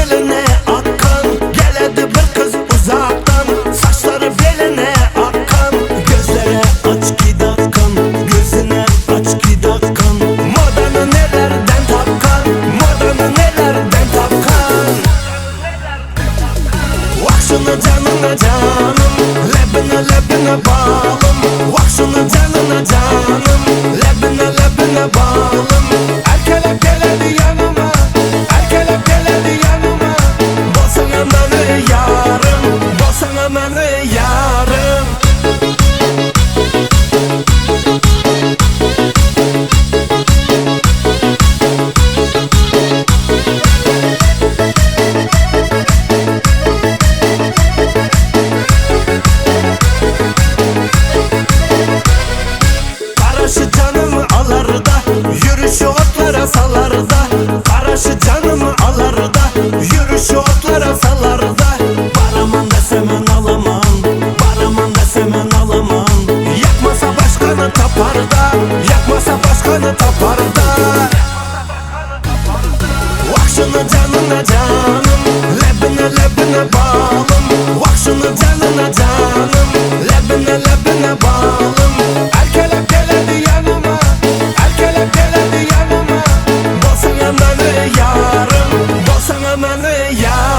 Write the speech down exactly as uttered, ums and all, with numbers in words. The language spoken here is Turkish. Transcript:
beline akkan, geledi bir kız uzaktan. Saçları beline akkan, gözlere aç ki dakkan, gözüne aç ki dakkan. Modanı nelerden tapkan, modanı nelerden tapkan. Vah şunu canına canım, lebine lebine bağlım. Vah şunu canına canım, lebine lebine bağlım. Erkelep geledi yanıma, erkelep geledi yanıma. Bolsana beni yarım, bolsana beni yarım. Karaşı canımı alar da, yürüyüşü otlara salar da. Karaşı canımı alar da, yürüyüşü otlara salar da. Baraman desemen alamam, baraman desemen alamam. Yakmasa başkanı tapar da, yakmasa başkanı tapar da. Vah şunu canına canım, lebine lebine bağlım. Vah şunu canına canım, lebine lebine bağlım. Erkelep geledi yanıma, erkelep geledi yanıma. Bolsana beni yarım, bolsana beni yarım.